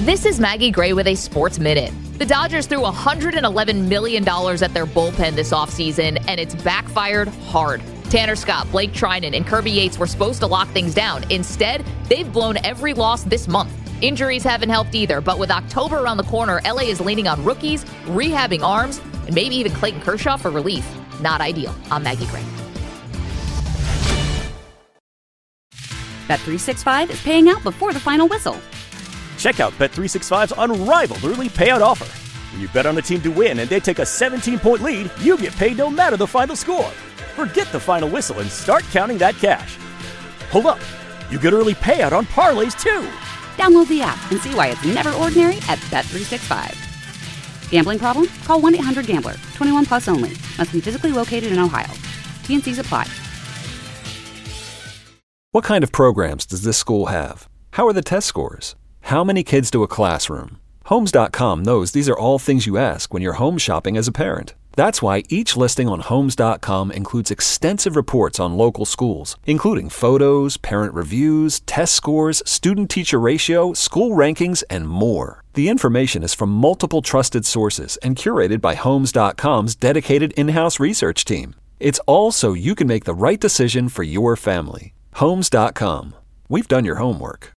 This is Maggie Gray with a Sports Minute. The Dodgers threw $111 million at their bullpen this offseason, and it's backfired hard. Tanner Scott, Blake Trinan, and Kirby Yates were supposed to lock things down. Instead, they've blown every loss this month. Injuries haven't helped either, but with October around the corner, LA is leaning on rookies, rehabbing arms, and maybe even Clayton Kershaw for relief. Not ideal. I'm Maggie Gray. Bet365 is paying out before the final whistle. Check out Bet365's unrivaled early payout offer. When you bet on a team to win and they take a 17-point lead, you get paid no matter the final score. Forget the final whistle and start counting that cash. Hold up. You get early payout on parlays, too. Download the app and see why it's never ordinary at Bet365. Gambling problem? Call 1-800-GAMBLER. 21 plus only. Must be physically located in Ohio. T&Cs apply. What kind of programs does this school have? How are the test scores? How many kids to a classroom? Homes.com knows these are all things you ask when you're home shopping as a parent. That's why each listing on Homes.com includes extensive reports on local schools, including photos, parent reviews, test scores, student-teacher ratio, school rankings, and more. The information is from multiple trusted sources and curated by Homes.com's dedicated in-house research team. It's all so you can make the right decision for your family. Homes.com. We've done your homework.